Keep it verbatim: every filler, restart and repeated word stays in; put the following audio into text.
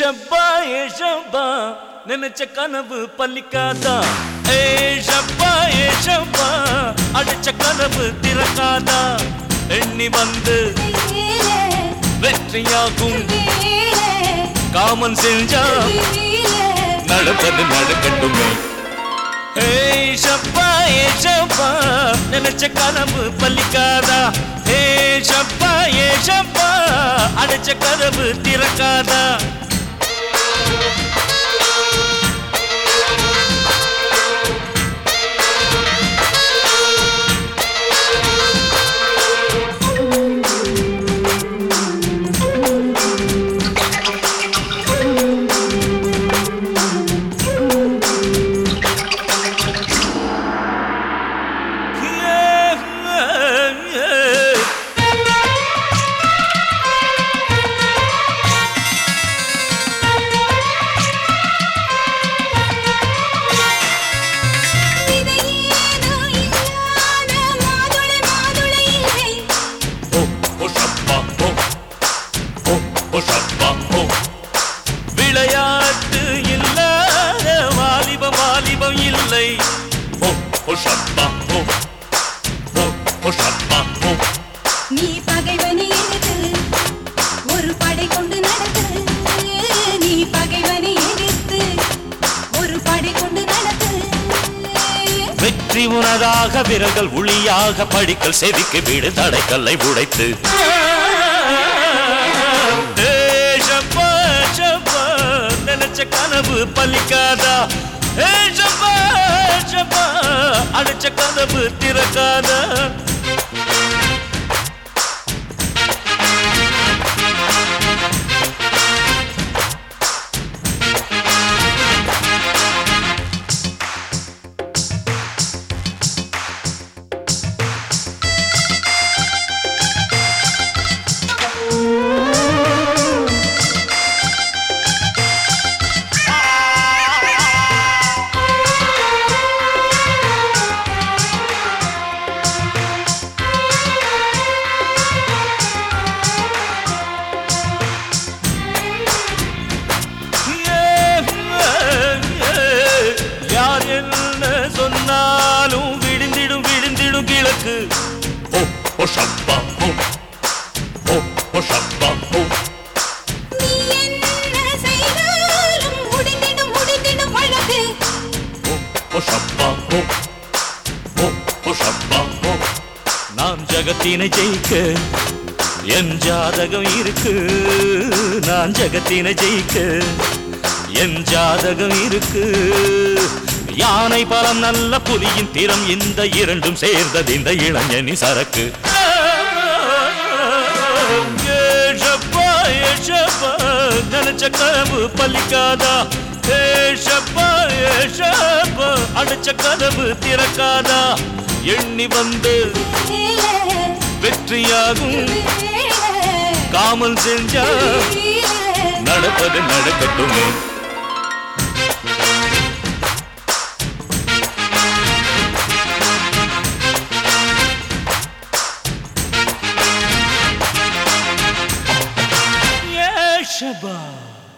ஷப்பா ஏ ஷப்பா நினைச்ச கனவு பலிக்காதா ஏ ஷப்பா ஏ ஷப்பா அடிச்ச கனவு திறக்காதா எண்ணி வந்து வெற்றியாகும் காமன் செஞ்சா நடப்பது நடக்கட்டுமே ஏய் ஷப்பா ஏ ஷப்பா நினைச்ச கனவு பலிக்காதா ஏ ஷப்பா ஏ ஷப்பா அடிச்ச கனவு திறக்காதா விளையாட்டு இல்லாத வாலிபம் வாலிபம் இல்லை நீ பகைவனை எதிர்த்து ஒரு படை கொண்டு நடத்து நீ பகைவனை எதிர்த்து ஒரு படை கொண்டு நடத்து வெற்றி உனதாக விரல்கள் ஒளியாக படிக்கல் செவிக்கு வீடு தடைக்கல்லை உடைத்து நினைச்ச கனவு பலிக்காதா ஏ ஷப்பா ஷப்பா அடிச்ச கனவு திறக்காதா சொன்னாலும் விடுந்திடும் விடுந்திடும் கிழக்கு ஓ ஷப்பா ஓ ஓ ஷப்பா ஓ நீ என்ன செய்தாலும் முடிந்திடும் முடிந்திடும் வழக்கு ஓ ஷப்பா ஓ ஓ ஷப்பா ஓ நான் ஜகத்தினை ஜெயிக்க என் ஜாதகம் இருக்கு நான் ஜகத்தினை ஜெயிக்க என் ஜாதகம் இருக்கு யானை பலம் நல்ல புலியின் திறம் இந்த இரண்டும் சேர்ந்தது இந்த இளைஞனி சரக்கு நினைச்ச கனவு பலிக்காதா ஏ ஷப்பா ஏ ஷப்பா அடிச்ச கனவு திறக்காதா எண்ணி வந்து வெற்றியாகும் காமன் செஞ்சா நடப்பது நடக்கட்டுமே Shabbat.